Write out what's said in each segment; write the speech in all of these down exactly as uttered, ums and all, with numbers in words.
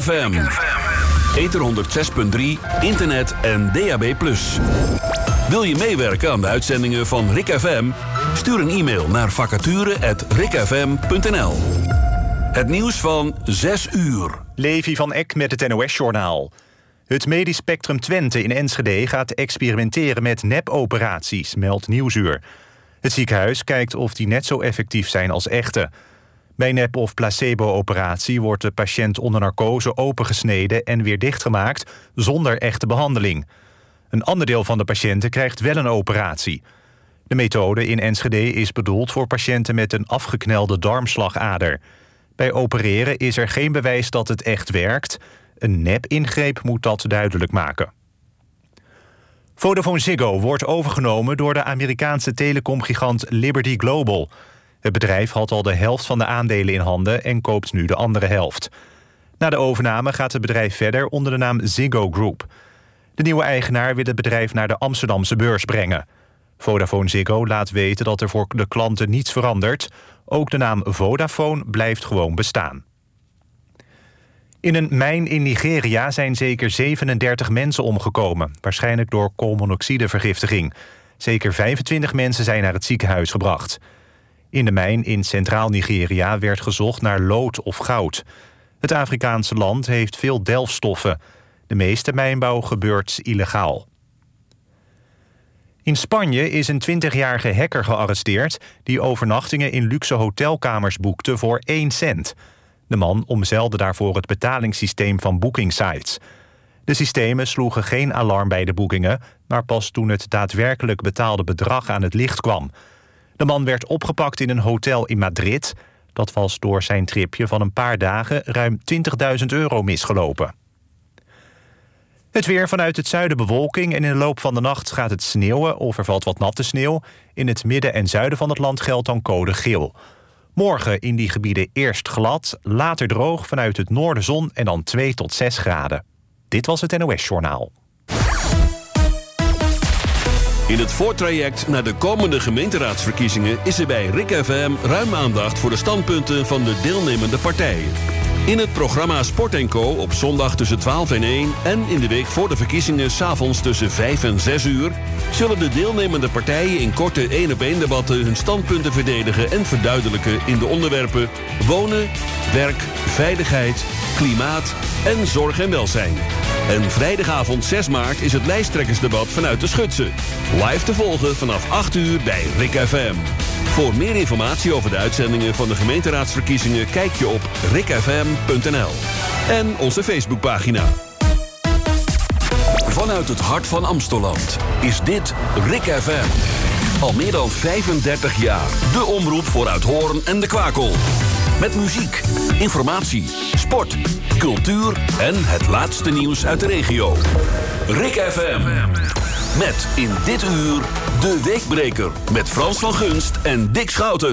F M. Ether honderdzes punt drie, internet en D A B plus. Wil je meewerken aan de uitzendingen van Rick F M? Stuur een e-mail naar vacature at rickfm punt n l. Het nieuws van zes uur. Levi van Eck met het N O S-journaal. Het Medisch Spectrum Twente in Enschede gaat experimenteren met nepoperaties, meldt Nieuwsuur. Het ziekenhuis kijkt of die net zo effectief zijn als echte. Bij nep- of placebo-operatie wordt de patiënt onder narcose opengesneden en weer dichtgemaakt zonder echte behandeling. Een ander deel van de patiënten krijgt wel een operatie. De methode in Enschede is bedoeld voor patiënten met een afgeknelde darmslagader. Bij opereren is er geen bewijs dat het echt werkt. Een nep-ingreep moet dat duidelijk maken. Vodafone Ziggo wordt overgenomen door de Amerikaanse telecomgigant Liberty Global. Het bedrijf had al de helft van de aandelen in handen en koopt nu de andere helft. Na de overname gaat het bedrijf verder onder de naam Ziggo Group. De nieuwe eigenaar wil het bedrijf naar de Amsterdamse beurs brengen. Vodafone Ziggo laat weten dat er voor de klanten niets verandert. Ook de naam Vodafone blijft gewoon bestaan. In een mijn in Nigeria zijn zeker zevenendertig mensen omgekomen, waarschijnlijk door koolmonoxidevergiftiging. Zeker vijfentwintig mensen zijn naar het ziekenhuis gebracht. In de mijn in centraal Nigeria werd gezocht naar lood of goud. Het Afrikaanse land heeft veel delfstoffen. De meeste mijnbouw gebeurt illegaal. In Spanje is een twintigjarige hacker gearresteerd die overnachtingen in luxe hotelkamers boekte voor één cent. De man omzeilde daarvoor het betalingssysteem van boekingsites. De systemen sloegen geen alarm bij de boekingen, maar pas toen het daadwerkelijk betaalde bedrag aan het licht kwam. De man werd opgepakt in een hotel in Madrid. Dat was door zijn tripje van een paar dagen ruim twintigduizend euro misgelopen. Het weer: vanuit het zuiden bewolking en in de loop van de nacht gaat het sneeuwen of er valt wat natte sneeuw. In het midden en zuiden van het land geldt dan code geel. Morgen in die gebieden eerst glad, later droog, vanuit het noorden zon en dan twee tot zes graden. Dit was het N O S-journaal. In het voortraject naar de komende gemeenteraadsverkiezingen is er bij Rick F M ruim aandacht voor de standpunten van de deelnemende partijen. In het programma Sport en Co op zondag tussen twaalf en één en in de week voor de verkiezingen 's avonds tussen vijf en zes uur zullen de deelnemende partijen in korte één-op-één debatten hun standpunten verdedigen en verduidelijken in de onderwerpen wonen, werk, veiligheid, klimaat en zorg en welzijn. En vrijdagavond zes maart is het lijsttrekkersdebat vanuit de Schutse. Live te volgen vanaf acht uur bij Rick F M. Voor meer informatie over de uitzendingen van de gemeenteraadsverkiezingen kijk je op rick f m punt n l. En onze Facebookpagina. Vanuit het hart van Amstelland is dit Rick F M. Al meer dan vijfendertig jaar de omroep voor Uithoorn en de Kwakel. Met muziek, informatie, sport, cultuur en het laatste nieuws uit de regio. Rick F M. Met in dit uur de Weekbreker met Frans van Gunst en Dick Schouten.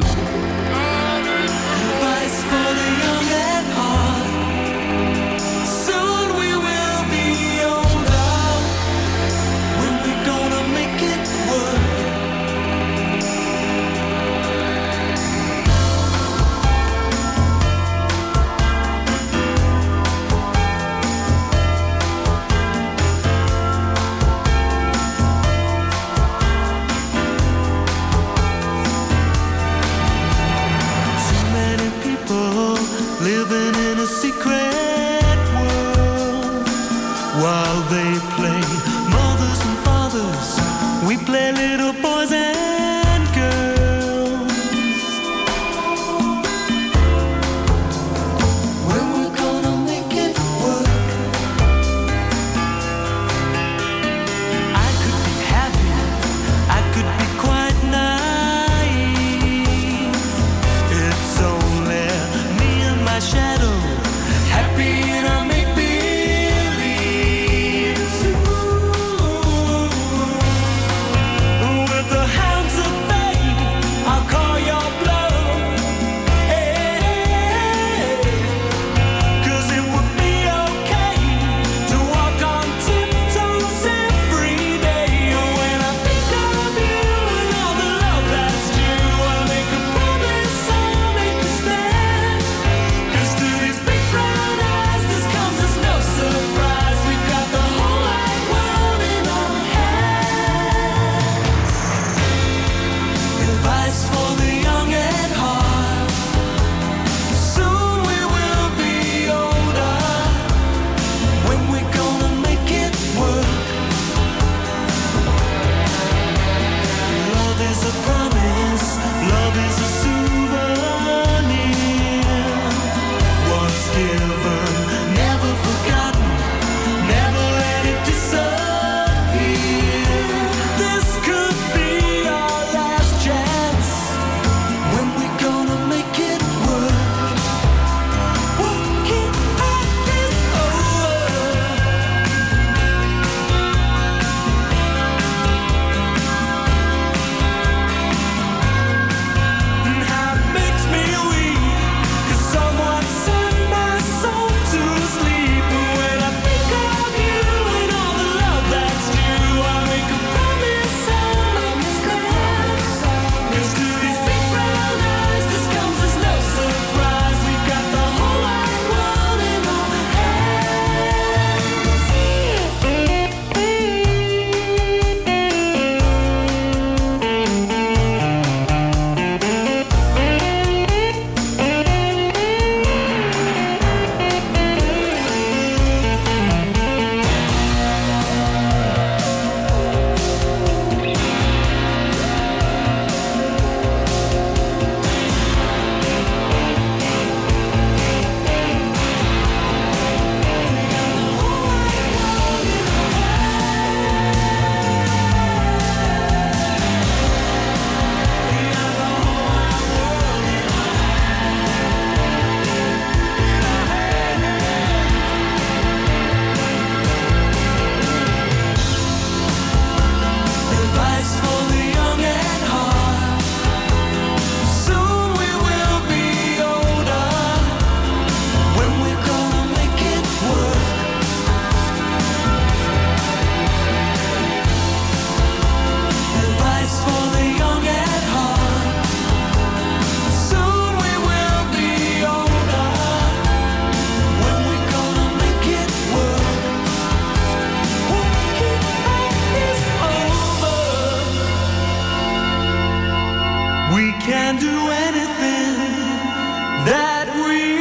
We can do anything that we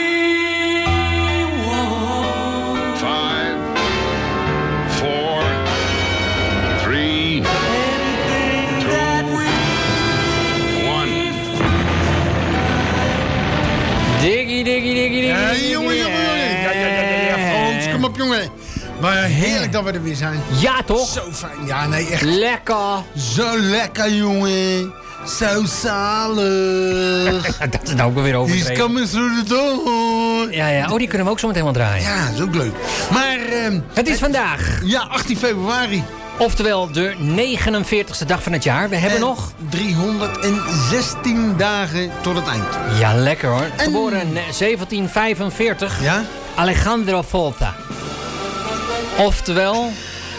want. Five, four, three, Anything that we one. Diggy, diggy, diggy, diggy. Ja, diggy, jongen, jongen, jongen. Ja, ja, ja, ja, ja, Frans, kom op, jongen. Maar heerlijk dat we er weer zijn. Ja, toch? Zo fijn. Ja, nee, echt. Lekker. Zo lekker, jongen. Zo zalig. Dat is nou ook weer He's overdreven. coming through the door. Ja, ja. Oh, die kunnen we ook zo meteen wel draaien. Ja, dat is ook leuk. Maar, ehm, Het is vandaag, ja, achttien februari. oftewel de negenenveertigste dag van het jaar. We hebben En nog... driehonderdzestien dagen tot het eind. Ja, lekker hoor. En- Geboren in zeventien vijfenveertig. Ja? Alejandro Volta. Oftewel,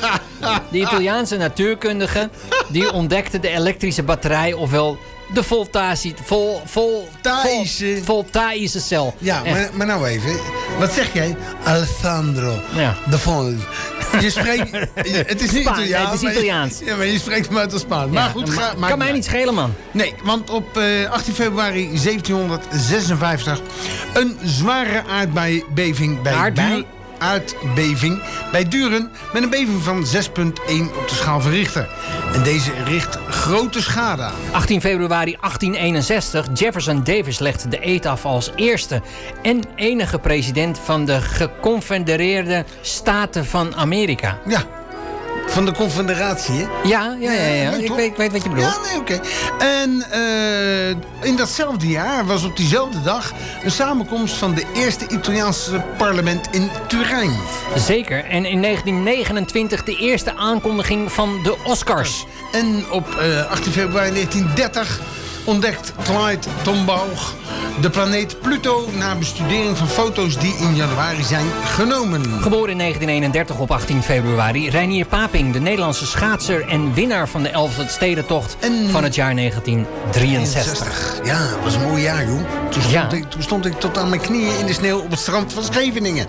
de Italiaanse natuurkundige die ontdekte de elektrische batterij, ofwel de voltatie, vol, vol, Voltaïsche. vol, voltaïsche cel. Ja, Echt. maar, maar nou even. Wat zeg jij? Alessandro. Ja. De Vol. Je spreekt... je- het is niet Spaan, Italiaans. nee, het is maar je- Italiaans. Ja, maar je spreekt hem uit als Spaans. Maar Ja, goed, ma- ga, maakt kan mij uit. niet schelen, man. Nee, want op eh, achttien februari zeventienhonderdzesenvijftig... een zware aardbeving bij Aardbei? Duur- aardbeving bij Duren... met een beving van zes komma één op de schaal van Richter. En deze richt grote schade aan. achttien februari achttien eenenzestig. Jefferson Davis legde de eed af als eerste en enige president van de geconfedereerde Staten van Amerika. Ja, van de Confederatie, hè? Ja, ja, ja. ja. leuk, Ik toch? weet, weet wat je bedoelt. Ja, nee, oké. En eh, in datzelfde jaar was op diezelfde dag... een samenkomst van de eerste Italiaanse parlement in Turijn. Zeker. En in negentien negenentwintig de eerste aankondiging van de Oscars. En op eh, achttien februari negentien dertig ontdekt Clyde Tombaugh de planeet Pluto... na bestudering van foto's die in januari zijn genomen. Geboren in negentien eenendertig op achttien februari. Reinier Paping, de Nederlandse schaatser en winnaar van de elfde stedentocht En- van het jaar negentien drieënzestig. Ja, dat was een mooi jaar, joh. Toen stond, Ja. ik, toen stond ik tot aan mijn knieën in de sneeuw op het strand van Scheveningen.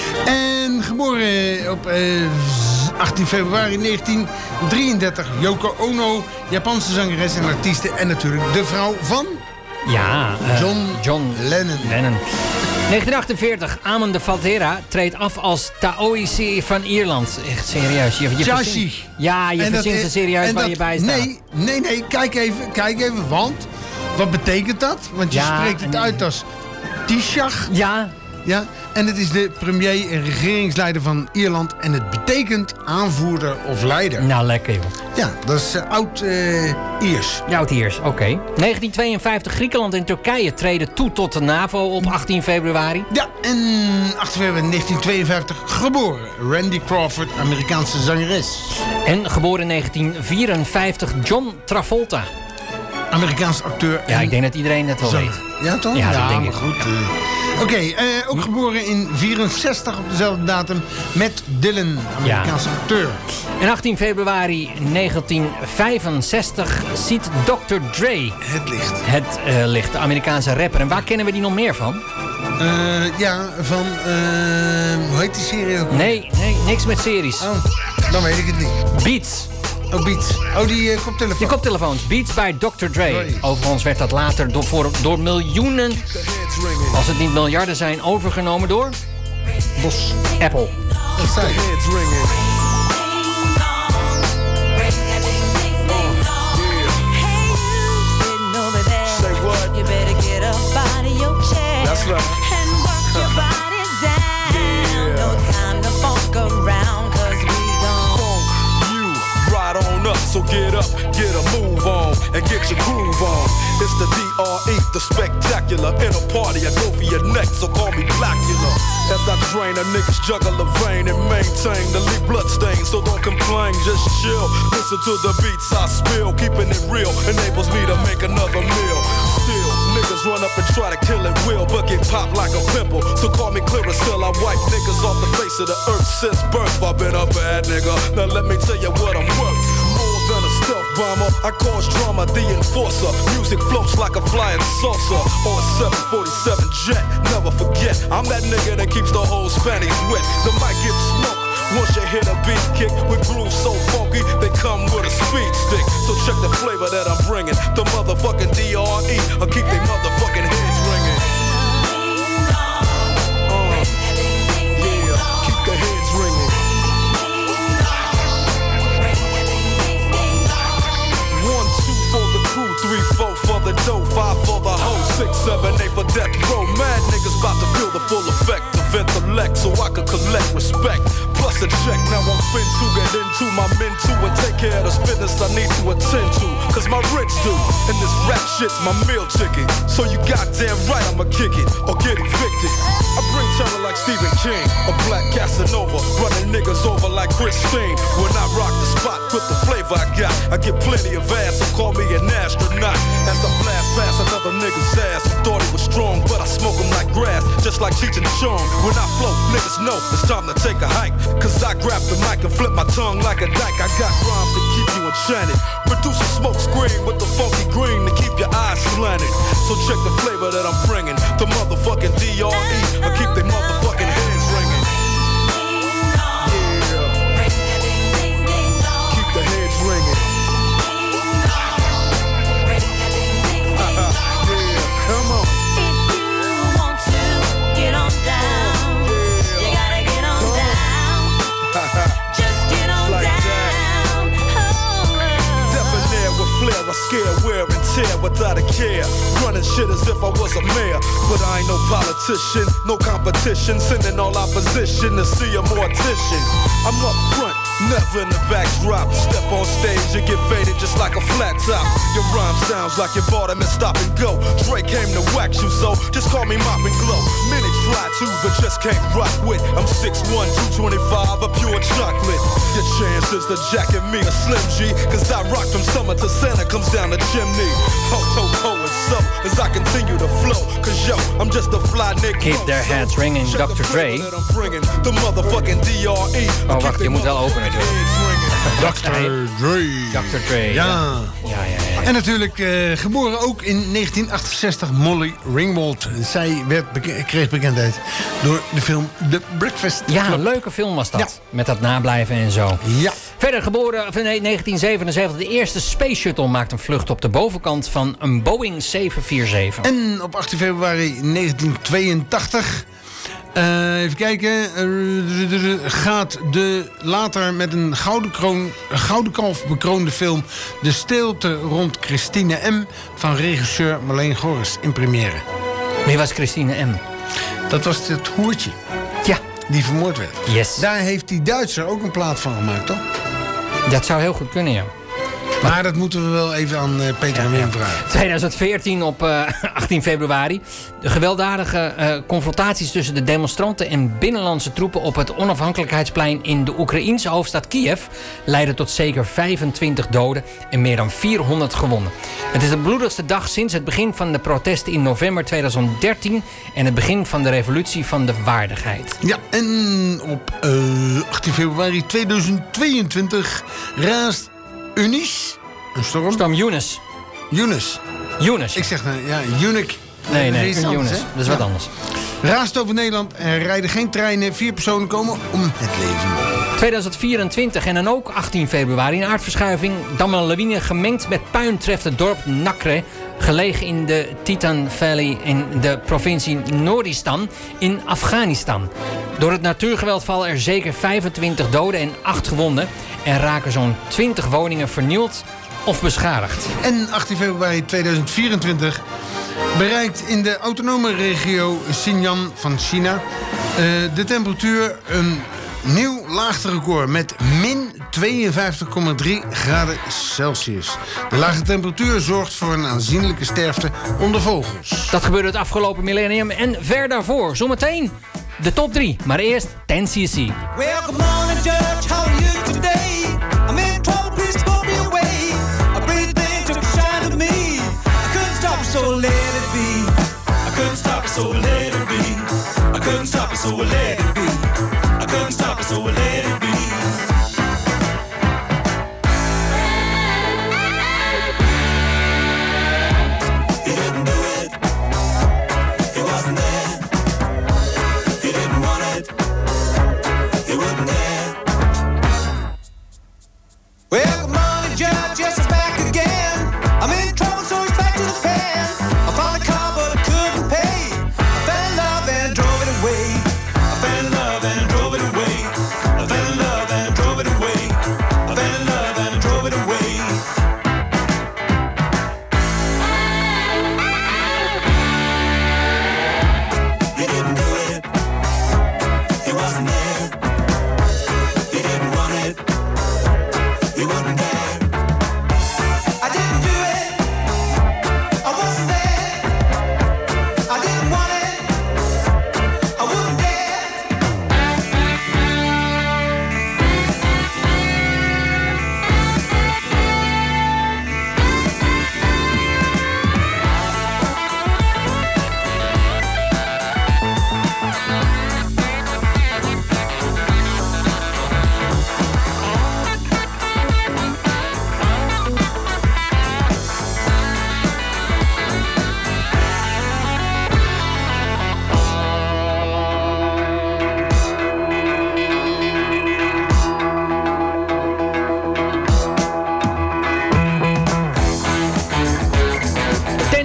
En geboren op eh, achttien februari negentien drieëndertig... Yoko Ono, Japanse zangeres en artieste... en natuurlijk de vrouw van Ja, eh, John, John Lennon. Lennon. negentien achtenveertig, Amon de Valtera treedt af als Taoiseer van Ierland. Echt serieus. Je, je Taoiseer. verzint- Ja, je En dat verzint ze is- serieus en waar dat- je bij staat. Nee, nee, nee, kijk even, kijk even, want... Wat betekent dat? Want je Ja, spreekt het en- uit als Taoiseach. Ja, Ja, en het is de premier en regeringsleider van Ierland. En het betekent aanvoerder of leider. nou lekker joh. Ja, dat is uh, oud-Iers. Ja, Oud-Iers, oké. negentien tweeënvijftig, Griekenland en Turkije treden toe tot de NAVO op achttien februari. ja, en achttien februari negentien tweeënvijftig geboren. Randy Crawford, Amerikaanse zangeres. En geboren in negentien vierenvijftig, John Travolta. Amerikaans acteur. Ja, en ik denk dat iedereen het wel zanger. weet. Ja, toch? Ja, dat denk maar ik. goed. eh. Oké, eh, ook geboren in vierenzestig op dezelfde datum. Matt Dillon, Amerikaanse acteur. En achttien februari negentien vijfenzestig ziet dokter Dre Het licht. het eh, licht, de Amerikaanse rapper. En waar kennen we die nog meer van? Eh, ja, van... eh, hoe heet die serie ook? Nee, nee, niks met series. Oh, dan weet ik het niet. Beats. Oh, Beats. Oh, die uh, koptelefoon. Je koptelefoons. Beats bij dokter Dre. Dre. Overigens werd dat later door, voor, door miljoenen, als het niet miljarden zijn, overgenomen door Bos. Apple. Dat zei je. You better get up out of your chair. That's right. And work your body down. No time to funk around, cause we gon' You right on up, so get up, get a move on, and get your groove on. It's the D R E, the spectacular. In a party, I go for your neck, so call me Blackula. As I drain a niggas juggle a vein and maintain the lead blood stain, so don't complain, just chill. Listen to the beats I spill, keeping it real enables me to make another meal. Still, niggas run up and try to kill it will, but get popped like a pimple. So call me Clearasil, I wipe niggas off the face of the earth since birth. I've been a bad nigga, now let me tell you what I'm worth. More than a stealth bomber, I cause drama, the enforcer. Music floats like a flying saucer on a seven forty-seven jet. Never forget, I'm that nigga that keeps the whole Spanish wet. The mic gets smoked Once you hit a beat kick with grooves so funky, they come with a speed stick. So check the flavor that I'm bringing. The motherfucking D R E, I'll keep they motherfucking heads ringing. Uh, yeah, keep the heads ringing. One, two for the crew, three, four for the dough, five for the hoe, six, seven, eight for death row. Mad niggas about to feel the full effect of intellect, so I can collect respect. Plus a check, now I'm fin to get into my men too and take care of this business I need to attend to. Cause my rich do, and this rap shit's my meal ticket. So you goddamn right I'ma kick it or get evicted. I bring terror like Stephen King, a black Casanova, running niggas over like Christine. When I rock the spot with the flavor I got, I get plenty of ass, so call me an astronaut. As I blast past another nigga's ass, who thought he was strong, but I smoke him like grass, just like Cheech and Chong. When I flow, niggas know it's time to take a hike. Cause I grab the mic and flip my tongue like a dyke. I got rhymes to keep you enchanted. Produce a smoke screen with the funky green to keep your eyes slanted. So check the flavor that I'm bringing. The motherfucking D R E, I keep they motherfucking heads ringing. Yeah, keep the heads ringing. Yeah, come on. If you want to get on down, you gotta get on down. Just get on Like that. down. Oh, Debonair with flair, I scare, wear and tear without a care. Running shit as if I was a mayor, but I ain't no politician, no competition. Sending all opposition to see a mortician. I'm up front, never in the backdrop. Step on stage, you get faded just like a flat top. Your rhyme sounds like you bought them and stop and go. Dre came to wax you, so just call me Mop and Glow. Many try to, but just can't rock with. I'm six one, two twenty-five, a pure chocolate. Your chances to jacket me a Slim G, cause I rock from summer to Santa comes down the chimney. Ho, ho, ho, and so as I continue to flow, cause yo, I'm just a fly nigga. Keep their heads ringing, Check the dokter Dre. flavor that I'm bringing. The motherfucking D R E. Oh, wacht, je moet wel open natuurlijk. dokter Dre. dokter Dre, ja. Ja. Ja, ja, ja. En natuurlijk eh, geboren ook in negentien achtenzestig Molly Ringwald. Zij werd beke- kreeg bekendheid door de film The Breakfast Ja, Club. een leuke film was dat. Ja. Met dat nablijven en zo. Ja. Verder geboren, of nee, negentien zevenenzeventig. De eerste Space Shuttle maakt een vlucht op de bovenkant van een Boeing zeven vier zeven. En op achttien februari negentien tweeëntachtig... eh, even kijken. eh, gaat de later met een gouden, kroon, een gouden kalf bekroonde film De Stilte rond Christine M. van regisseur Marleen Goris in première. Wie was Christine M? Dat was het hoertje Ja, die vermoord werd. yes. Daar heeft die Duitser ook een plaat van gemaakt, toch? Dat zou heel goed kunnen, ja. Maar dat moeten we wel even aan eh, Peter en Wim vragen. tweeduizend veertien op uh, achttien februari. De gewelddadige uh, confrontaties tussen de demonstranten en binnenlandse troepen op het onafhankelijkheidsplein in de Oekraïense hoofdstad Kiev leidden tot zeker vijfentwintig doden en meer dan vierhonderd gewonden. Het is de bloedigste dag sinds het begin van de protesten in november tweeduizend dertien en het begin van de revolutie van de waardigheid. Ja, en op uh, achttien februari tweeduizend tweeëntwintig raast Eunice, een storm. Storm Eunice. Eunice. Eunice. Ik zeg nou, ja, Unique. Nee, nee, dat is iets Eunice. anders, hè? Dat is wat Ja. anders. Raast over Nederland, er rijden geen treinen. Vier personen komen om het leven. tweeduizend vierentwintig en dan ook achttien februari. Een aardverschuiving, dan een lawine gemengd met puin treft het dorp Nakre, gelegen in de Titan Valley in de provincie Noordistan in Afghanistan. Door het natuurgeweld vallen er zeker vijfentwintig doden en acht gewonden en raken zo'n twintig woningen vernield of beschadigd. En achttien februari tweeduizend vierentwintig bereikt in de autonome regio Xinjiang van China uh, de temperatuur een nieuw laagterecord met min tweeënvijftig komma drie graden Celsius. De lage temperatuur zorgt voor een aanzienlijke sterfte onder vogels. Dat gebeurde het afgelopen millennium en ver daarvoor. Zometeen de top drie, maar eerst ten C C. Well, good morning, Judge. How are you today? I'm in trouble, please go me away. A pretty thing took a shine to me. I couldn't stop it, so let it be. I couldn't stop it, so let it be. I couldn't stop it, so let it be. I couldn't stop it, so let it be. He didn't do it. He wasn't there. He didn't want it. He wouldn't dare.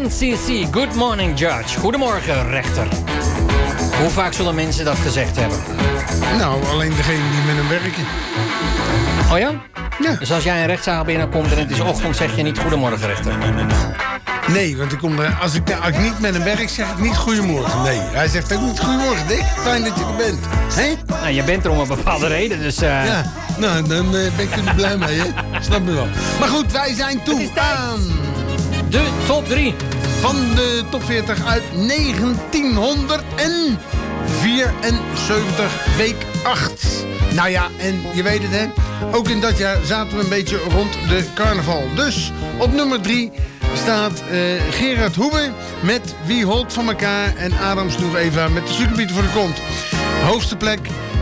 N C C, Good Morning Judge. Goedemorgen, rechter. Hoe vaak zullen mensen dat gezegd hebben? Nou, alleen degene die met hem werken. Oh ja? Ja. Dus als jij een rechtszaal binnenkomt en het is ochtend, zeg je niet goedemorgen, rechter? Nee, want ik kom er, als, ik, als ik niet met hem werk, zeg ik niet goedemorgen. Nee, hij zegt ook niet goedemorgen, Dick. Fijn dat je er bent. Hé? Nou, je bent er om een bepaalde reden, dus... Uh... Ja, nou, dan uh, ben ik er blij mee, hè? Snap je wel. Maar goed, wij zijn toe aan... de top drie. Van de top veertig uit negentienhonderdvierenzeventig, week acht. Nou ja, en je weet het, hè? Ook in dat jaar zaten we een beetje rond de carnaval. Dus op nummer drie staat uh, Gerard Hoebe met Wie holt van elkaar. En Adam sloeg Eva met de suikerbieten voor de kont. Hoogste plek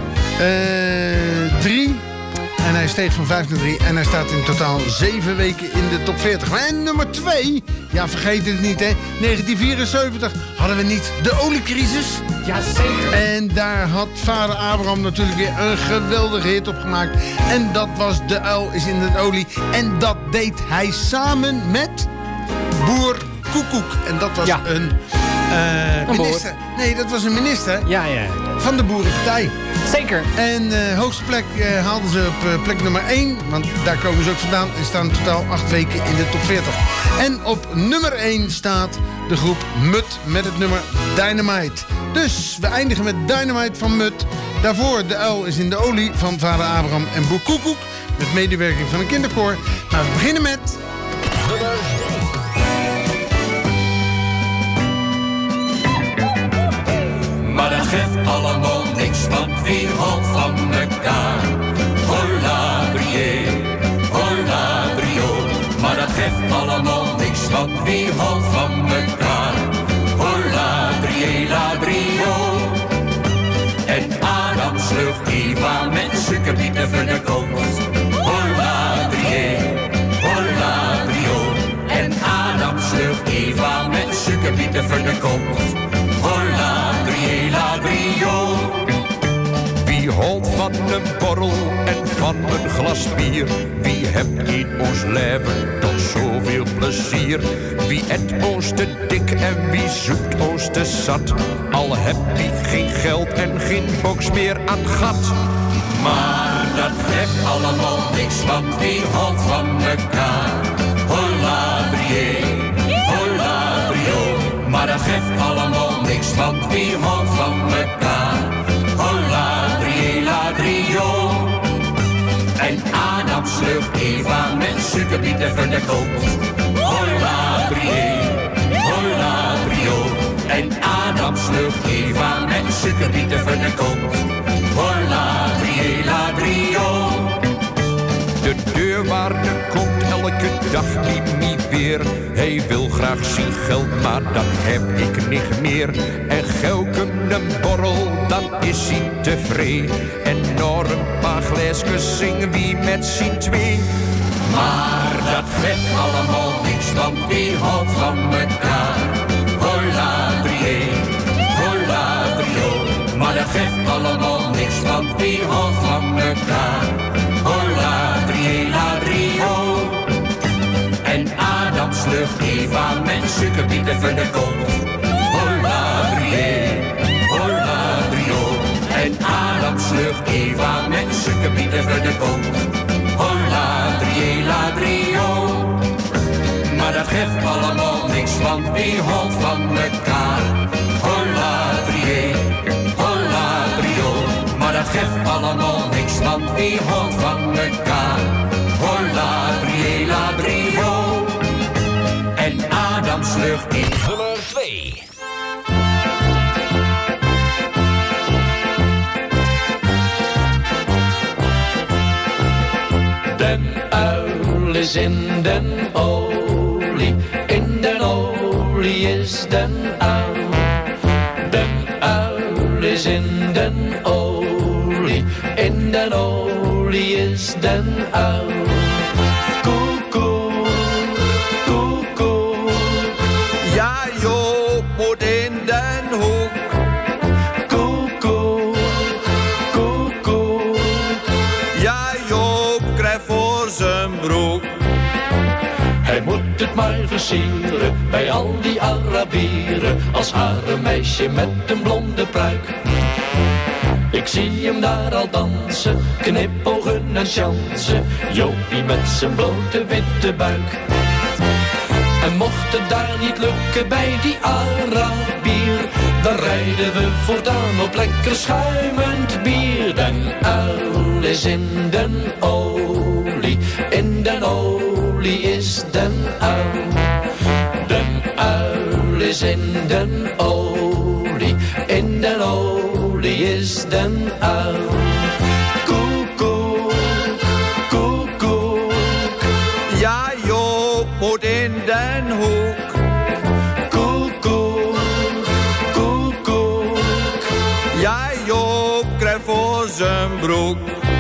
drie. En hij steeg van vijf naar drie. En hij staat in totaal zeven weken in de top veertig. En nummer twee, ja vergeet het niet hè. negentien vierenzeventig hadden we niet de oliecrisis. Jazeker. En daar had vader Abraham natuurlijk weer een geweldige hit op gemaakt. En dat was De Uil is in de olie. En dat deed hij samen met Boer Koekoek. En dat was ja. een uh, minister. Nee, dat was een minister ja, ja. van de Boerenpartij. Zeker. En uh, hoogste plek uh, haalden ze op uh, plek nummer één. Want daar komen ze ook vandaan. En staan in totaal acht weken in de top veertig. En op nummer één staat de groep Mut met het nummer Dynamite. Dus we eindigen met Dynamite van Mut. Daarvoor De Uil is in de olie van vader Abraham en Boer Koekoek. Met medewerking van een kinderkoor. Maar we beginnen met... Maar dat geeft allemaal niks, want wie houdt van mekaar? Hola, brie, hola, brio. Maar dat geeft allemaal niks, want wie houdt van mekaar? Hola, brie, la, brio. En Adam sloeg Eva met suikerbieten voor de kont. Hola, brie, hola, brio. En Adam sloeg Eva met suikerbieten voor de kont. Hola, brie, la, brio. Wie houdt van een borrel en van een glas bier? Wie hebt in ons leven toch zoveel plezier? Wie eet ons te dik en wie zoekt ons te zat? Al heb wie geen geld en geen box meer aan het gat. Maar dat geeft allemaal niks, want wie houdt van mekaar? Hola, brie, hola, brio. Maar dat geeft allemaal niks, want wie houdt van mekaar? Hola, brie, la, brio. En Adam sloeg Eva met suikerbieten voor de kont. Hola, brie, hola, brio. En Adam sloeg Eva met suikerbieten voor de kont. Hola, brie, la, brio. De deurwaarde komt elke dag niet, niet weer. Hij wil graag zien geld, maar dat heb ik niet meer. En geuk hem een borrel, dan is hij tevreden. En nog een paar glaasjes zingen wie met z'n twee. Maar dat geeft allemaal niks, want wie houdt van mekaar? Hola, brie, hola, brio. Maar dat geeft allemaal niks, want wie houdt van mekaar? Hola, brie, la, brio. En Adam sloeg Eva met suikerbieten voor de kont. Hola, brie, hola, brio. En Adam sloeg Eva met suikerbieten voor de kont. Hola, brie, la, brio. Maar dat geeft allemaal niks, want wie houdt van mekaar? Hola, brie, hola, brio. Maar dat geeft allemaal niks, want wie houdt van mekaar? Hola, brie, la, brio. En Adam sloeg in nummer twee. Den uil is in den olie, in den olie is den uil. Den uil is in den olie, in den olie is den uil. Koekoek, koekoek. Ja, Joop moet in den hoek. Koekoek, koekoek. Ja, Joop krijgt voor zijn broek. Hij moet het maar versieren horen bij al die Arabieren als haar een meisje met een blonde pruik. Ik zie hem daar al dansen, knipogen en chansen, Jopie met zijn blote witte buik. En mocht het daar niet lukken bij die Arabier, dan rijden we voortaan op lekker schuimend bier. Den uil is in den olie, in den olie is den uil. Den uil is in den olie, in den olie is den uil. Koekoek, koekoek, Ja, Joop moet in den hoek. koekoek, koekoek. Ja, Joop krijgt voor zijn broek.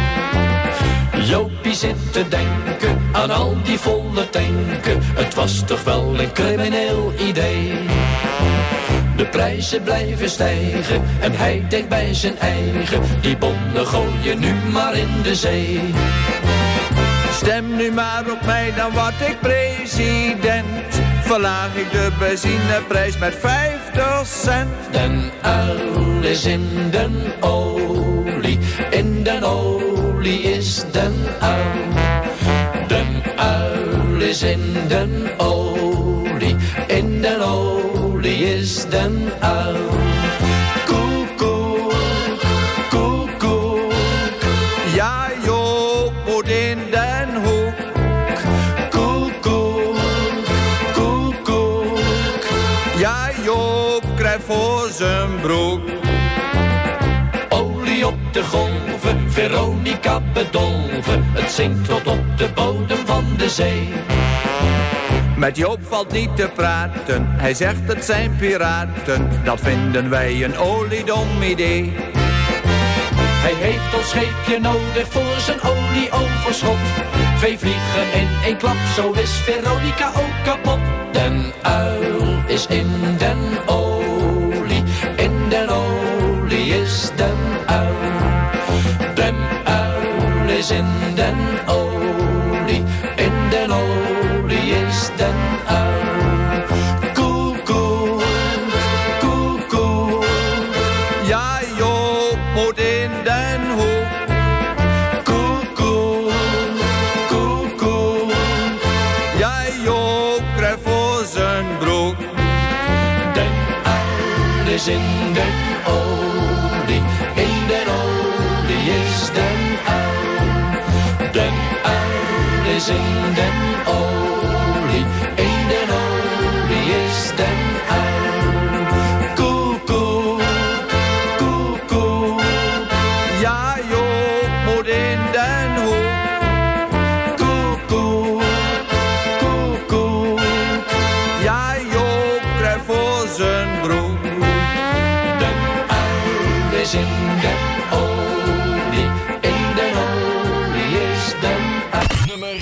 Jopie zit te denken aan al die volle tanken. Het was toch wel een crimineel idee. De prijzen blijven stijgen en hij denkt bij zijn eigen. Die bonnen gooien nu maar in de zee. Stem nu maar op mij, dan word ik president. Verlaag ik de benzineprijs met vijftig cent. Den uil is in den olie, in den olie is den uil. Den uil is in den olie, in den olie is den uil. Koekoek, koekoek, Ja, Joop moet in den hoek. koekoek, koekoek. Ja, Joop krijgt voor zijn broek. Olie op de golven, Veronica bedolven. Het zinkt tot op de bodem van de zee. Met Joop valt niet te praten, hij zegt het zijn piraten. Dat vinden wij een oliedom idee. Hij heeft ons scheepje nodig voor zijn olieoverschot. Twee vliegen in één klap, zo is Veronica ook kapot. Den uil is in den olie, in den olie is den uil. Den uil is in den olie, in den olie is den uil. Koekoek, koekoek. Ja, Joop moet in den hoek. Koekoek, koekoek. Ja, Joop krijgt voor zijn broek. Den uil is in den olie, in den olie is den uil. Den uil is in den olie, in den olie is den uil. Koekoek, koekoek. Ja, Joop moet in den hoek. Koekoek, koekoek. Ja, Joop krijgt voor zijn broek. Den uil is in den olie, in den olie is den uil. Nummer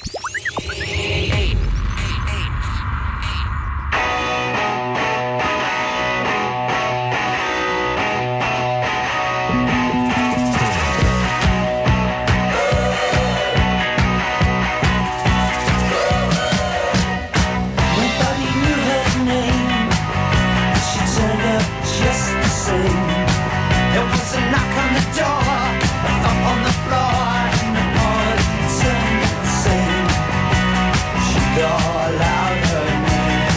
Nobody knew her name. She turned up just the same. There was a knock on the door, a thump on the floor, and the boy turned the same. She called out her name.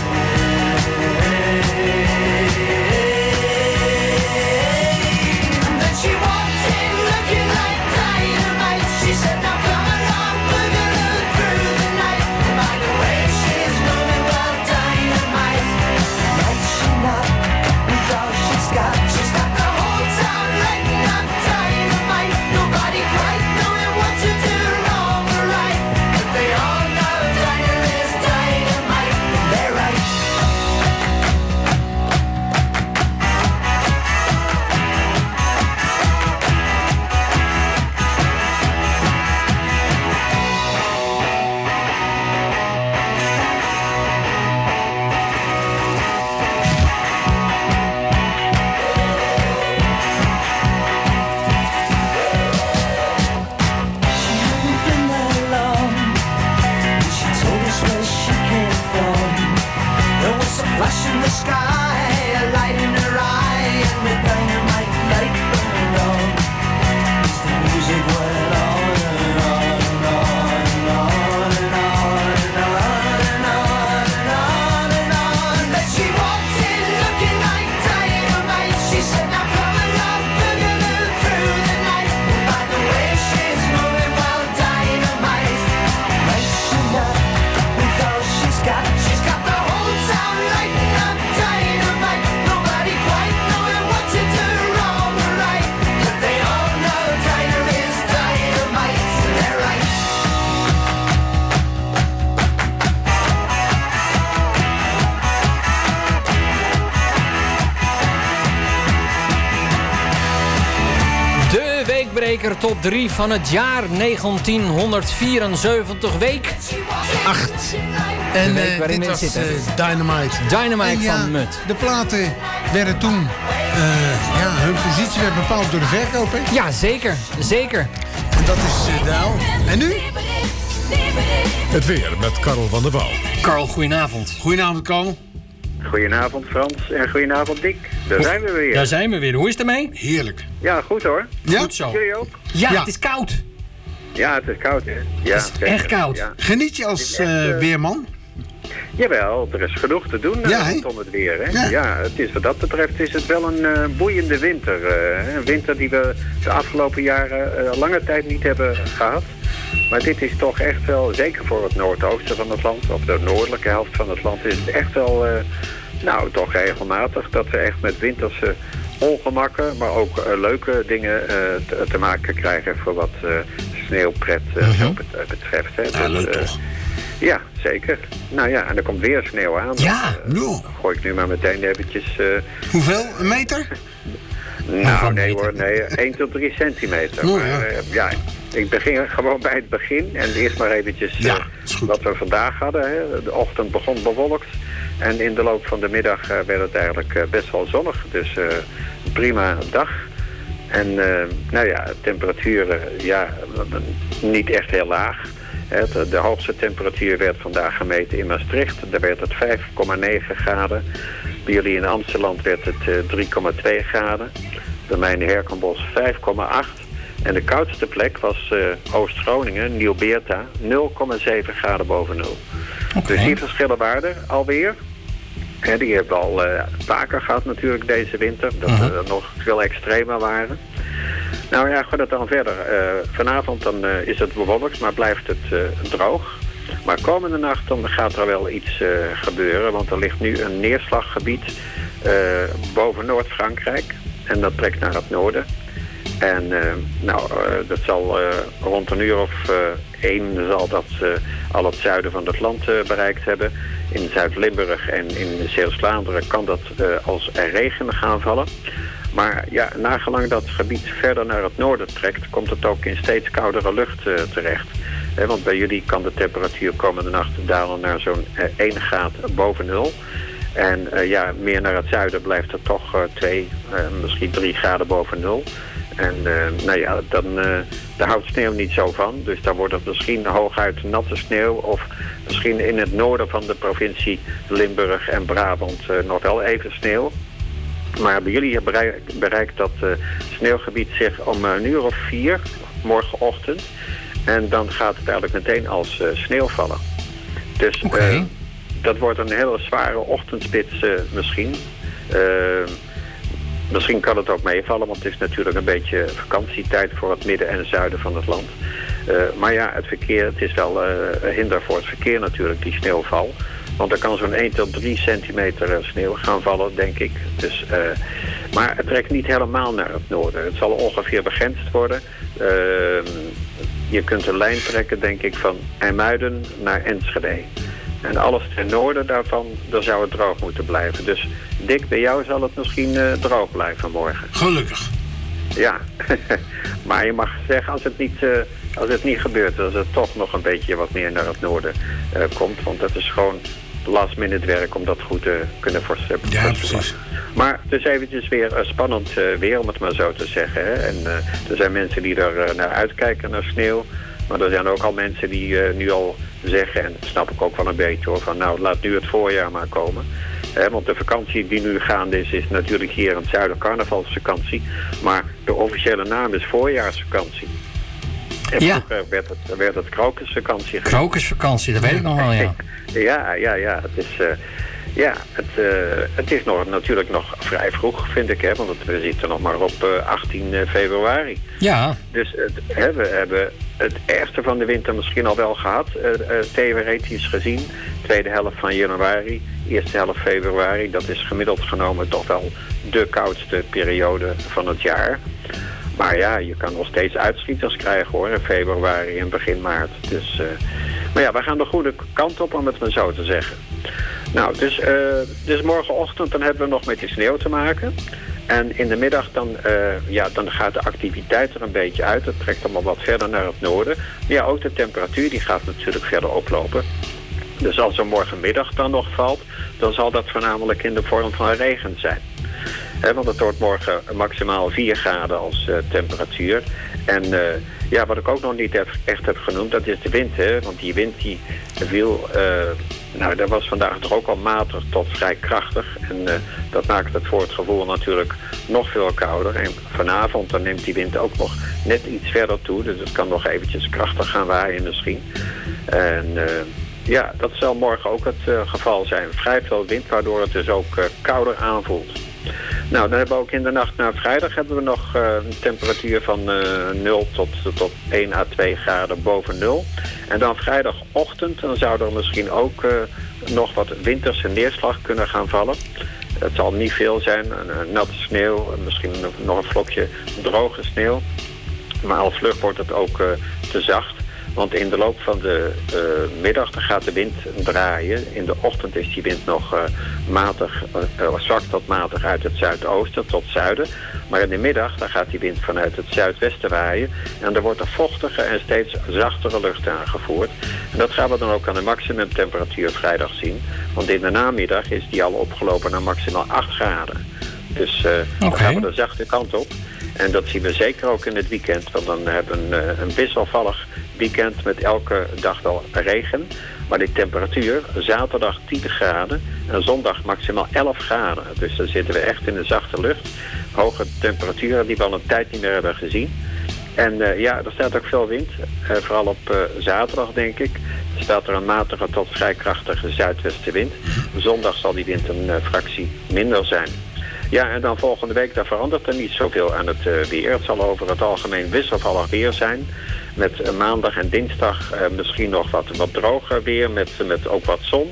Then she walked in looking like dynamite. She said, now come along, we're gonna through the night. By the way she's moving, well, dynamite. Might she not, with all she's got, she's got in the sky, a light in her eye, and the dynamite light burned on. As the music went on and on and on and on and on and on and on and on and on. Then she walked in looking like dynamite. She said, now come along, boogaloo through the night. And by the way she's moving, well, dynamite. Lighten up with all she's got. She's got the whole town lighting up dynamite. Nobody quite knowing what to do, wrong or right. But they all know dynamite is dynamite. They're right. De weekbreker top drie van het jaar negentienhonderdvierenzeventig, week acht. En De week eh, waarin dit we was zitten. eh, Dynamite. Dynamite En ja, van Mut. De platen werden toen... eh, ja, hun positie werd bepaald door de verkoop, hè? Ja, zeker. Zeker. En dat is eh, de hel. En nu? Het weer met Karel van der Wouw. Karl, goedenavond. Goedenavond, Karl. Goedenavond Frans en goedenavond Dick. Daar zijn we weer. Daar zijn we weer. Hoe is het ermee? Heerlijk. Ja, goed hoor. Ja? Goed zo. Jullie ook? Ja, Ja. het is koud. Ja, het is koud hè. Ja, Het is zeker. echt koud. Ja. Geniet je als Het is echt, eh, eh, weerman? Jawel, er is genoeg te doen Ja, uh, hè? rondom het weer. Hè? Ja. Ja. het is, wat dat betreft is het wel een eh, boeiende winter. eh, een winter die we de afgelopen jaren uh, lange tijd niet hebben gehad. Maar dit is toch echt wel, zeker voor het noordoosten van het land, of de noordelijke helft van het land, is het echt wel, uh, nou toch regelmatig dat we echt met winterse ongemakken, maar ook uh, leuke dingen uh, te, te maken krijgen voor wat uh, sneeuwpret uh, Mhm. zo bet- betreft. Hè. Ja, leuk eh, toch? Ja, zeker. Nou ja, en er komt weer sneeuw aan. Ja, Dan, uh, joh. gooi ik nu maar meteen eventjes... uh, Hoeveel? Een meter? nou, nee hoor, nee. één tot drie centimeter. Oh, maar ja. uh, ja, ik begin gewoon bij het begin. En eerst maar eventjes uh, Ja, is goed. wat we vandaag hadden. Hè. De ochtend begon bewolkt. En in de loop van de middag uh, werd het eigenlijk uh, best wel zonnig. Dus uh, prima dag. En uh, nou ja, temperaturen, ja, niet echt heel laag. Hè. De, de hoogste temperatuur werd vandaag gemeten in Maastricht. Daar werd het vijf komma negen graden. Bij jullie in Amsterdam werd het uh, drie komma twee graden. Bij mij in Herkenbos vijf komma acht. En de koudste plek was uh, Oost-Groningen, Nieuw-Beerta, nul komma zeven graden boven nul. Oké. Dus die verschillen waren alweer. En die hebben we al uh, vaker gehad natuurlijk deze winter. Dat Mhm. we nog veel extremer waren. Nou ja, gaat het dan verder. Uh, vanavond dan, uh, is het bewolkt, maar blijft het uh, droog. Maar komende nacht dan gaat er wel iets uh, gebeuren. Want er ligt nu een neerslaggebied uh, boven Noord-Frankrijk. En dat trekt naar het noorden. En uh, nou, uh, dat zal uh, rond een uur of uh, één zal dat uh, al het zuiden van het land uh, bereikt hebben. In Zuid-Limburg en in Zeeuws-Vlaanderen kan dat uh, als er regen gaan vallen. Maar ja, nagelang dat gebied verder naar het noorden trekt, komt het ook in steeds koudere lucht uh, terecht. Eh, want bij jullie kan de temperatuur komende nacht dalen naar zo'n uh, één graad boven nul. En uh, ja, meer naar het zuiden blijft het toch uh, twee, uh, misschien drie graden boven nul. En uh, nou ja, dan, uh, daar houdt sneeuw niet zo van. Dus dan wordt het misschien hooguit natte sneeuw. Of misschien in het noorden van de provincie Limburg en Brabant uh, nog wel even sneeuw. Maar bij jullie bereikt, bereikt dat uh, sneeuwgebied zich om een uur of vier morgenochtend. En dan gaat het eigenlijk meteen als uh, sneeuw vallen. Dus uh, Oké. dat wordt een hele zware ochtendspits uh, misschien. Uh, Misschien kan het ook meevallen, want het is natuurlijk een beetje vakantietijd voor het midden en zuiden van het land. Uh, maar ja, het verkeer, het is wel uh, een hinder voor het verkeer natuurlijk, die sneeuwval. Want er kan zo'n één tot drie centimeter sneeuw gaan vallen, denk ik. Dus, uh, maar het trekt niet helemaal naar het noorden. Het zal ongeveer begrensd worden. Uh, je kunt een lijn trekken, denk ik, van IJmuiden naar Enschede. En alles ten noorden daarvan, daar zou het droog moeten blijven. Dus Dick, bij jou zal het misschien uh, droog blijven morgen. Gelukkig. Ja, maar je mag zeggen als het niet, uh, als het niet gebeurt, als het toch nog een beetje wat meer naar het noorden uh, komt. Want dat is gewoon last minute werk om dat goed te kunnen voorstellen. Ja, precies. Maar het is eventjes weer uh, spannend uh, weer, om het maar zo te zeggen. Hè? En uh, er zijn mensen die er uh, naar uitkijken, naar sneeuw. Maar er zijn ook al mensen die uh, nu al zeggen, en dat snap ik ook wel een beetje hoor, van nou laat nu het voorjaar maar komen. He, want de vakantie die nu gaande is, is natuurlijk hier in het zuiden carnavalsvakantie. Maar de officiële naam is voorjaarsvakantie. En Ja. vroeger werd het, werd het krokusvakantie genoemd. Krokusvakantie, dat weet ik nog wel, ja. Ja, ja, ja. Het is, uh, ja, het, uh, het is nog, natuurlijk nog vrij vroeg, vind ik. Hè, want het, we zitten nog maar op uh, achttien februari. Ja. Dus het, hè, we hebben het ergste van de winter misschien al wel gehad. Uh, uh, theoretisch gezien. Tweede helft van januari, eerste helft februari. Dat is gemiddeld genomen toch wel de koudste periode van het jaar. Maar ja, je kan nog steeds uitschieters krijgen hoor, in februari en begin maart. Dus, uh, maar ja, we gaan de goede kant op, om het maar zo te zeggen. Nou, dus, uh, dus morgenochtend dan hebben we nog met die sneeuw te maken. En in de middag dan, uh, ja, dan gaat de activiteit er een beetje uit. Het trekt allemaal wat verder naar het noorden. Maar ja, ook de temperatuur die gaat natuurlijk verder oplopen. Dus als er morgenmiddag dan nog valt, dan zal dat voornamelijk in de vorm van regen zijn. He, want het wordt morgen maximaal vier graden als uh, temperatuur. En uh, ja, wat ik ook nog niet heb, echt heb genoemd, dat is de wind. Hè? Want die wind die viel, uh, nou dat was vandaag toch ook al matig tot vrij krachtig. En uh, dat maakt het voor het gevoel natuurlijk nog veel kouder. En vanavond dan neemt die wind ook nog net iets verder toe. Dus het kan nog eventjes krachtig gaan waaien misschien. En uh, ja, dat zal morgen ook het uh, geval zijn. Vrij veel wind, waardoor het dus ook uh, kouder aanvoelt. Nou, dan hebben we ook in de nacht naar vrijdag hebben we nog uh, een temperatuur van uh, nul tot, tot één à twee graden boven nul. En dan vrijdagochtend dan zou er misschien ook uh, nog wat winterse neerslag kunnen gaan vallen. Het zal niet veel zijn, een, een natte sneeuw, misschien nog een vlokje droge sneeuw. Maar al vlug wordt het ook uh, te zacht. Want in de loop van de uh, middag dan gaat de wind draaien. In de ochtend is die wind nog uh, matig, uh, zwak tot matig uit het zuidoosten tot zuiden. Maar in de middag dan gaat die wind vanuit het zuidwesten waaien. En er wordt een vochtige en steeds zachtere lucht aangevoerd. En dat gaan we dan ook aan de maximumtemperatuur vrijdag zien. Want in de namiddag is die al opgelopen naar maximaal acht graden. Dus uh, okay. Dan gaan we de zachte kant op. En dat zien we zeker ook in het weekend. Want dan hebben we een, een wisselvallig weekend met elke dag wel regen. Maar die temperatuur, zaterdag tien graden en zondag maximaal elf graden. Dus dan zitten we echt in de zachte lucht. Hoge temperaturen die we al een tijd niet meer hebben gezien. En uh, ja, er staat ook veel wind. Uh, vooral op uh, zaterdag denk ik. Er staat er een matige tot vrij krachtige zuidwestenwind. Zondag zal die wind een uh, fractie minder zijn. Ja, en dan volgende week, daar verandert er niet zoveel aan het uh, weer. Het zal over het algemeen wisselvallig weer zijn. Met uh, maandag en dinsdag uh, misschien nog wat, wat droger weer, met, met ook wat zon.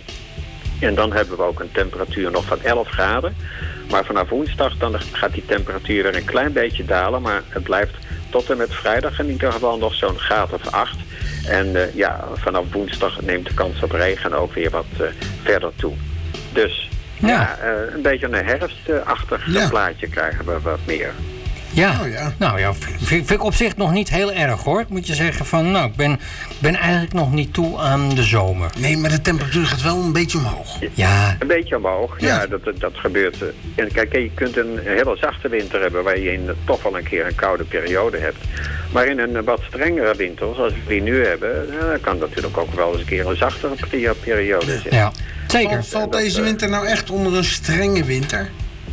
En dan hebben we ook een temperatuur nog van elf graden. Maar vanaf woensdag dan gaat die temperatuur weer een klein beetje dalen. Maar het blijft tot en met vrijdag in ieder geval nog zo'n graad of acht. En uh, ja, vanaf woensdag neemt de kans op regen ook weer wat uh, verder toe. Dus... Ja, ja uh, een beetje een herfstachtig ja. plaatje krijgen we wat meer. Ja, oh, ja. nou ja, vind, vind ik op zich nog niet heel erg hoor. Moet je zeggen van, nou, ik ben, ben eigenlijk nog niet toe aan de zomer. Nee, maar de temperatuur gaat wel een beetje omhoog. Ja. Een beetje omhoog, ja, ja dat, dat gebeurt. En kijk, je kunt een hele zachte winter hebben waar je in toch wel een keer een koude periode hebt. Maar in een wat strengere winter, zoals we die nu hebben, dan kan natuurlijk ook wel eens een keer een zachtere periode zijn. Ja, zeker. Valt, valt deze winter nou echt onder een strenge winter?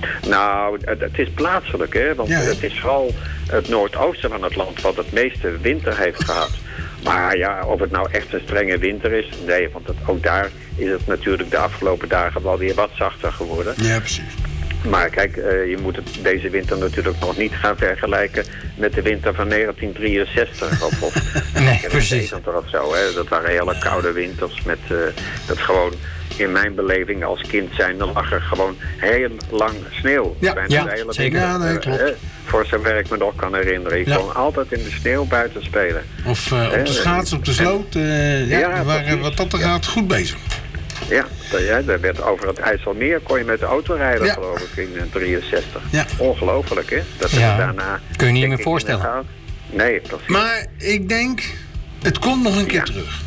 Nou, het is plaatselijk, hè. Want ja, het is vooral het noordoosten van het land wat het meeste winter heeft gehad. Maar ja, of het nou echt een strenge winter is, nee, want het, ook daar is het natuurlijk de afgelopen dagen wel weer wat zachter geworden. Ja, precies. Maar kijk, uh, je moet het deze winter natuurlijk nog niet gaan vergelijken met de winter van negentien drieënzestig of, of nee, precies. Of zo, hè. Dat waren hele koude winters met uh, dat gewoon... In mijn beleving als kind zijn, dan lag er gewoon heel lang sneeuw. Ja, ja hele zeker. Ja, nee, klopt. Uh, voor zover ik me nog kan herinneren. Ik ja. kon altijd in de sneeuw buiten spelen. Of uh, op de schaats, op de sloot. Uh, ja, ja, we waren wat dat er gaat ja. goed bezig. Ja, ja, daar werd over het IJsselmeer kon je met de auto rijden, ja. geloof ik, in drieënzestig. Ja. Ongelooflijk, hè? Dat ja. daarna, kun je niet meer voorstellen. Nee, precies. Maar ik denk, het komt nog een keer ja. terug.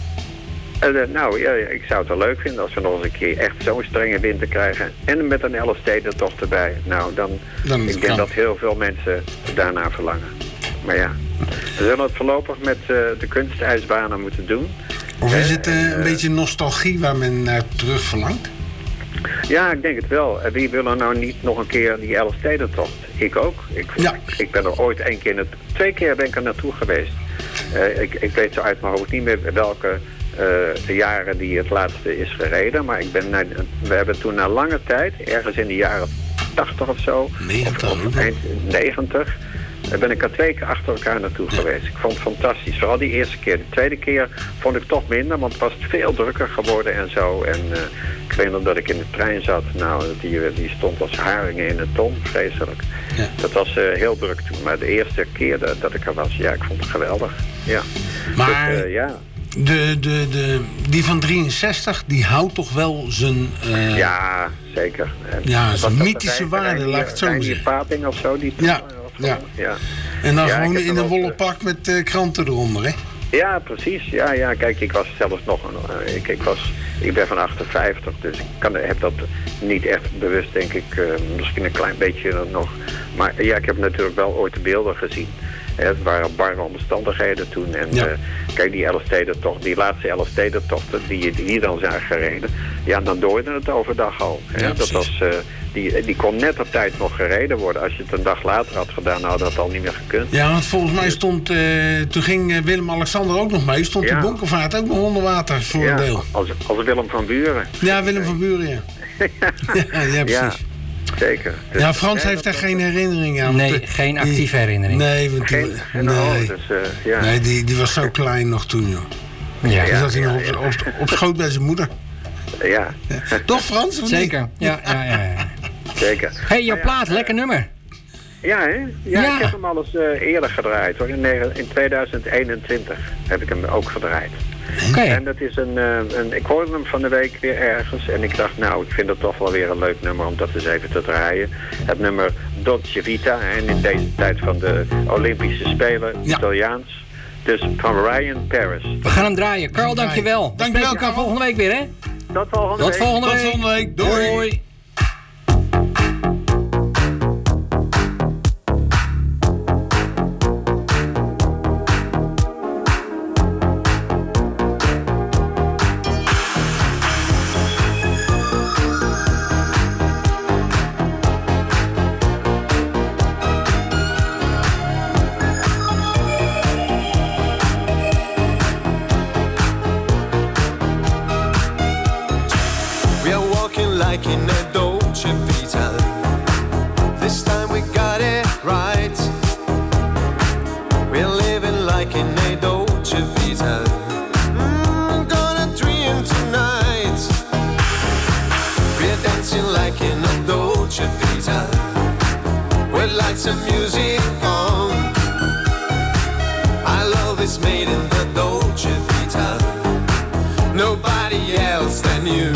Uh, nou, ja, ik zou het wel leuk vinden als we nog eens een keer echt zo'n strenge winter krijgen. En met een Elfstedentocht erbij. Nou, dan, dan ik denk kan. dat heel veel mensen daarna verlangen. Maar ja, we zullen het voorlopig met uh, de kunstijsbanen moeten doen. Of is het uh, een uh, beetje nostalgie waar men naar terug verlangt? Ja, ik denk het wel. En wie wil er nou niet nog een keer die Elfstedentocht? Ik ook. Ik, Ja. ik, ik ben er ooit één keer, net, twee keer ben ik er naartoe geweest. Uh, ik, ik weet zo uit mijn hoofd niet meer welke uh, de jaren die het laatste is gereden. Maar ik ben naar, we hebben toen na lange tijd, ergens in de jaren tachtig of zo, negentig, of, of eind negentig, daar ben ik er twee keer achter elkaar naartoe ja. geweest. Ik vond het fantastisch. Vooral die eerste keer. De tweede keer vond ik toch minder, want het was veel drukker geworden en zo. En uh, ik weet nog dat ik in de trein zat. Nou, die, die stond als haringen in een ton. Vreselijk. Ja. Dat was uh, heel druk toen. Maar de eerste keer dat, dat ik er was, ja, ik vond het geweldig. Ja. Maar dus, uh, ja. de, de, de, die van drieënzestig, die houdt toch wel zijn... Uh... Ja, zeker. En ja, zijn mythische waarde, laat ik het zo zeggen. Die Paping of zo, die... Ja. Ja. ja. En dan ja, gewoon in een wollen uh, pak met uh, kranten eronder, hè? Ja, precies. Ja, ja, kijk, ik was zelfs nog een... Uh, ik, ik, was, ik ben van achtenvijftig, dus ik kan, heb dat niet echt bewust, denk ik. Uh, misschien een klein beetje nog. Maar ja, ik heb natuurlijk wel ooit de beelden gezien. Het waren barre omstandigheden toen. En ja. uh, kijk, die Elfstedentocht, die laatste Elfstedentochten die, die dan zijn gereden, ja, dan dooide het overdag al. Hè? Ja, dat was, uh, die, die kon net op tijd nog gereden worden. Als je het een dag later had gedaan, had dat al niet meer gekund. Ja, want volgens mij stond, uh, toen ging Willem-Alexander ook nog mee, stond ja. de Bonkervaart ook nog onder water voor ja, een deel. Als, als Willem van Buren. Ja, Willem van Buren, ja. ja, ja, precies. Ja. Zeker. Dus, ja, Frans heeft daar geen herinnering aan. Nee, de, geen actieve die, herinnering. Nee, want die, geen, nee, no, dus, uh, ja. nee die, die was zo klein nog toen, joh. Ja, dus zat hij nog op, op, op schoot bij zijn moeder. Ja. ja. Toch, Frans? Of Zeker, niet? ja, ja, ja, ja. Zeker. Hé, hey, jouw ja, plaat, lekker nummer. Ja, hè? Ja, ja, ik heb hem al eens uh, eerder gedraaid, hoor. In, in tweeduizend eenentwintig heb ik hem ook gedraaid. Okay. En dat is een, uh, een... Ik hoorde hem van de week weer ergens. En ik dacht, nou, ik vind het toch wel weer een leuk nummer om dat eens even te draaien. Het nummer Dolce Vita. En in deze tijd van de Olympische Spelen, ja. Italiaans. Dus van Ryan Paris. We gaan hem draaien. Carl, dankjewel. Dankjewel, We elkaar volgende week weer, hè? Tot volgende Tot week. Volgende Tot week. volgende week. Doei. Doei. Like in a Dolce Vita, this time we got it right. We're living like in a Dolce Vita. Mm, gonna dream tonight. We're dancing like in a Dolce Vita, with lights and music on. Our love is made in the Dolce Vita, nobody else than you.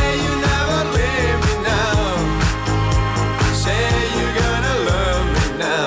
Now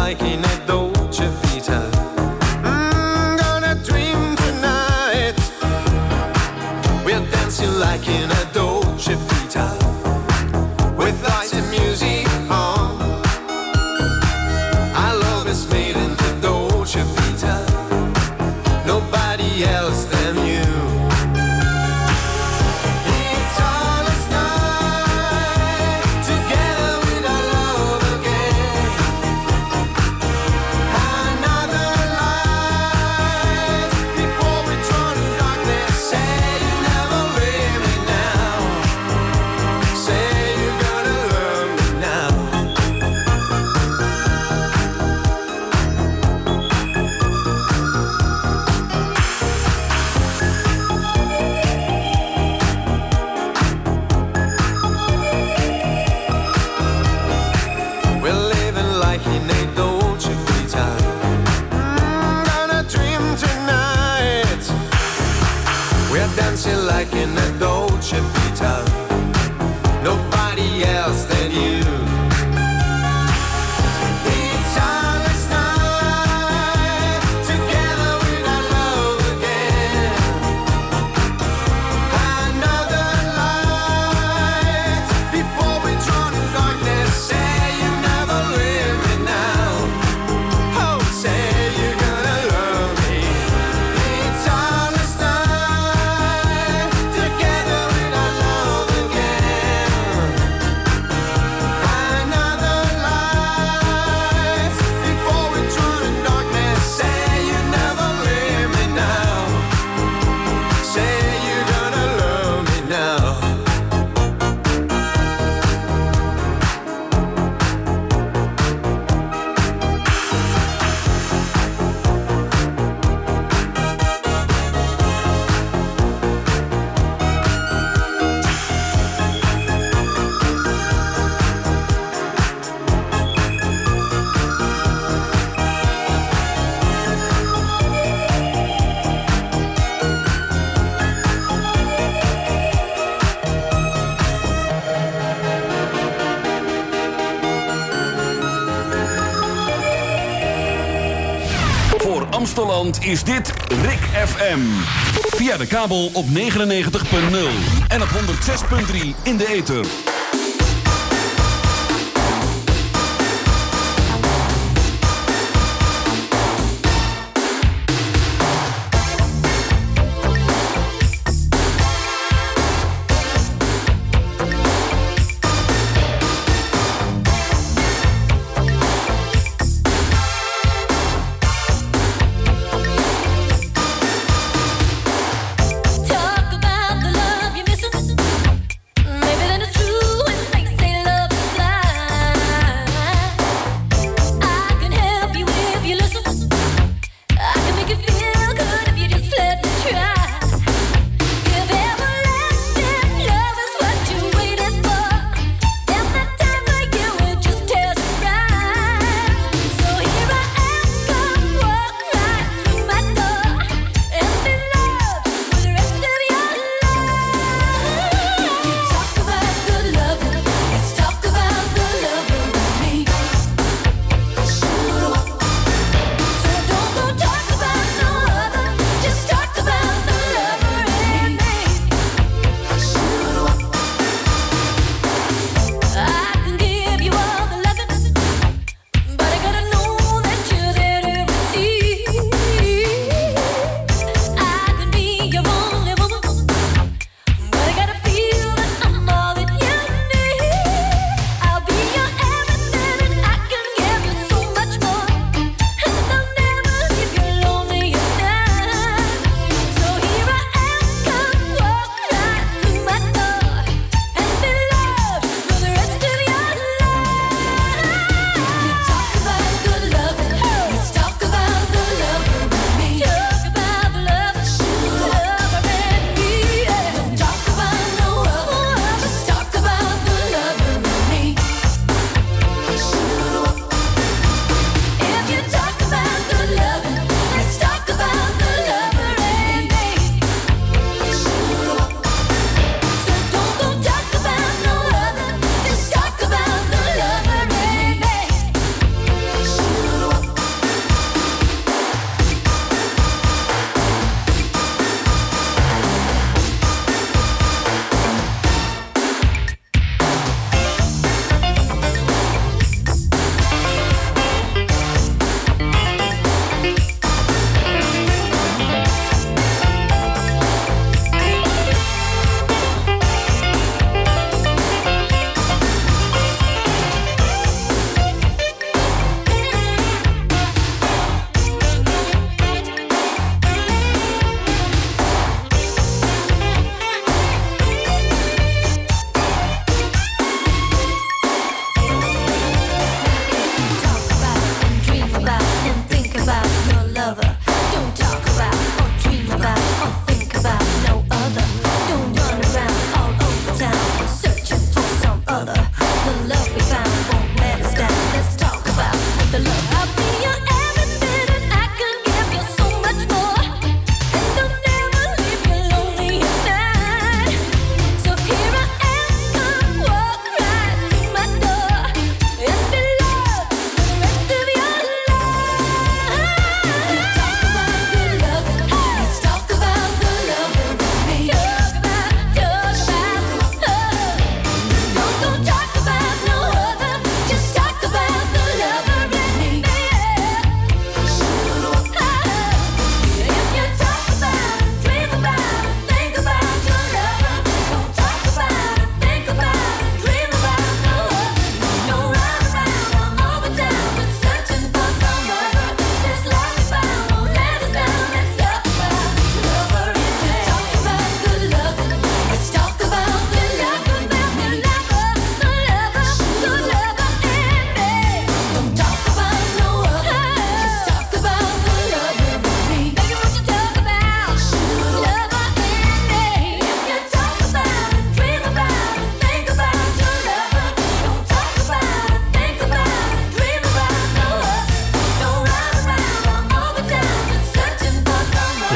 like in a Dolce Vita. Mm, gonna dream tonight. We're dancing like in a Dolce Vita. With lights and music on. Our love is made in the Dolce Vita. Nobody else than you. It's all us night, together with our love again. Another light, before we drown in darkness. Say you never leave me now. Say you're gonna love me now. We're living like in a Dolce Vita. Mm, gonna dream tonight. We're dancing like in a Dolce Vita. Nobody else than you. It's all us night, together with our love again. Another light, before we drown in darkness. Say you never leave me now. Oh, say you're gonna love me. It's all us night, together with our love again. Another light, before we drown in darkness. Say you never leave me now. Say you're gonna love me now. Voor Amsteland is dit Rik F M. Via de kabel op negenennegentig punt nul en op honderd zes punt drie in de ether. Talk about the love you're missing. Maybe then it's true.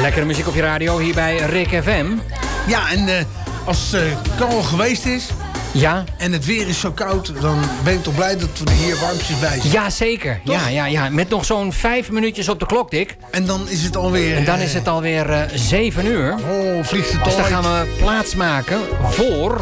Lekkere muziek op je radio hier bij Rick F M. Ja, en uh, als uh, Carl geweest is... Ja. En het weer is zo koud, dan ben ik toch blij dat we er hier warmpjes bij zijn. Ja, zeker. Ja, ja, ja. Met nog zo'n vijf minuutjes op de klok, Dick. En dan is het alweer... En dan is het alweer uh, zeven uur. Oh, vliegt het Dus dan al gaan we plaatsmaken voor...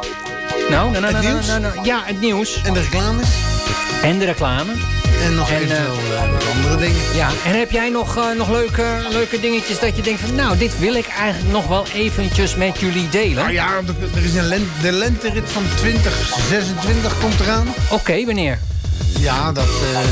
Nou, nou, nou, het nou, nieuws? nou, nou, ja, het nieuws. En de reclames. En de reclame. En nog en, eventueel uh, uh, wat andere dingen. Ja, en heb jij nog, uh, nog leuke, leuke dingetjes dat je denkt van... nou, dit wil ik eigenlijk nog wel eventjes met jullie delen? Nou ja, er, er is een lente, de lenterit van twintig zesentwintig komt eraan. Oké, okay, wanneer? Ja, dat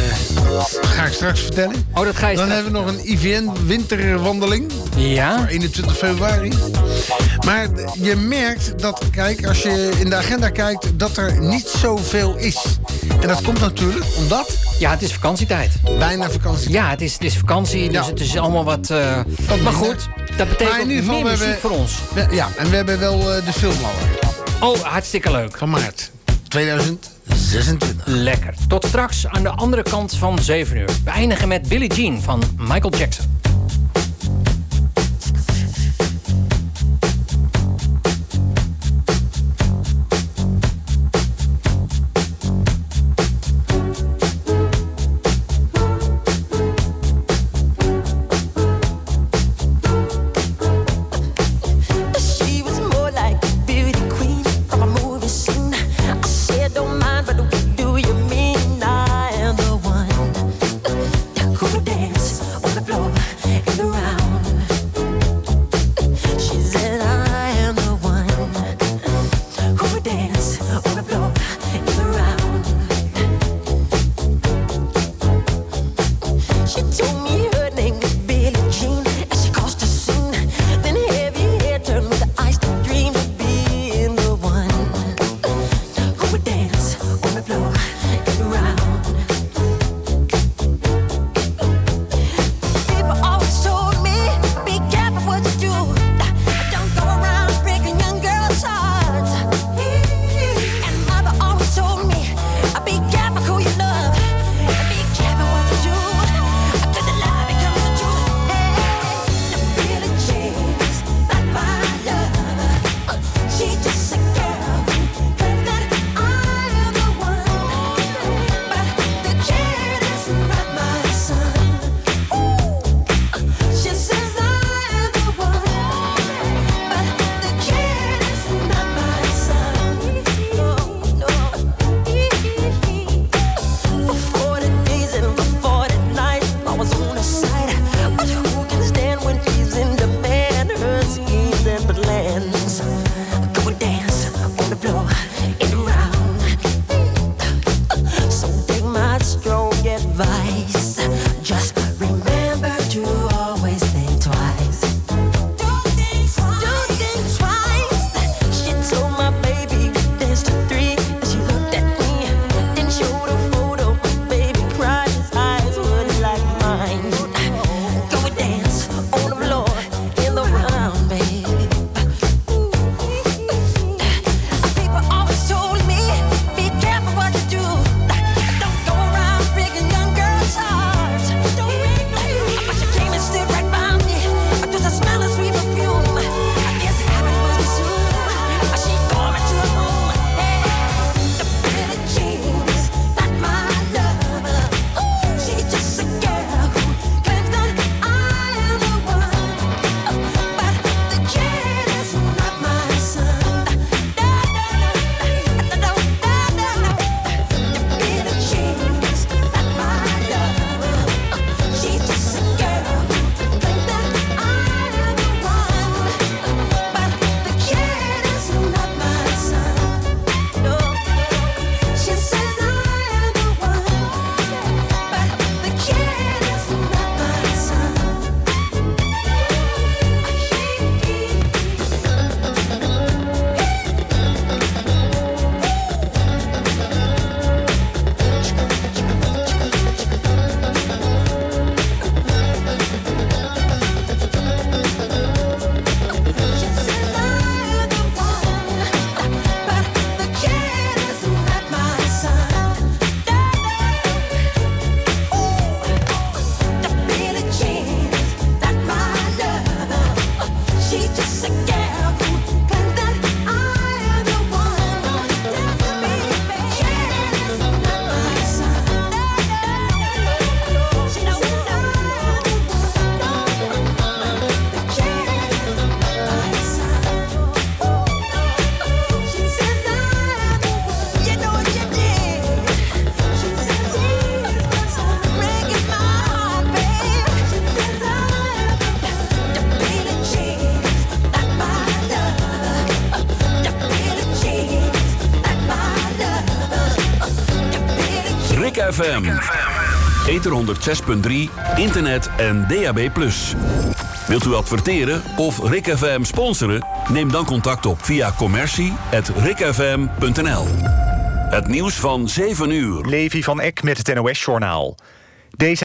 uh, ga ik straks vertellen. Oh, dat ga je Dan straks... hebben we nog een I V N-winterwandeling. Ja? Voor eenentwintig februari. Maar je merkt dat, kijk, als je in de agenda kijkt... dat er niet zoveel is. En dat komt natuurlijk omdat... Ja, het is vakantietijd. Bijna vakantie. Ja, het is, het is vakantie, dus ja. Het is allemaal wat... Uh... Maar goed, dat betekent maar in ieder geval, meer muziek hebben, voor ons. We, ja, en we hebben wel uh, de filmlauwer. Oh, hartstikke leuk. Van maart tweeduizend zesentwintig. Lekker. Tot straks aan de andere kant van zeven uur. We eindigen met Billie Jean van Michael Jackson. Be careful who you love, and be careful what you do. To the F M. Ether honderd zes punt drie, internet en D A B plus. Wilt u adverteren of Rick F M sponsoren? Neem dan contact op via commercie at rikfm punt n l. Het nieuws van zeven uur. Levi van Eck met het N O S-journaal. Deze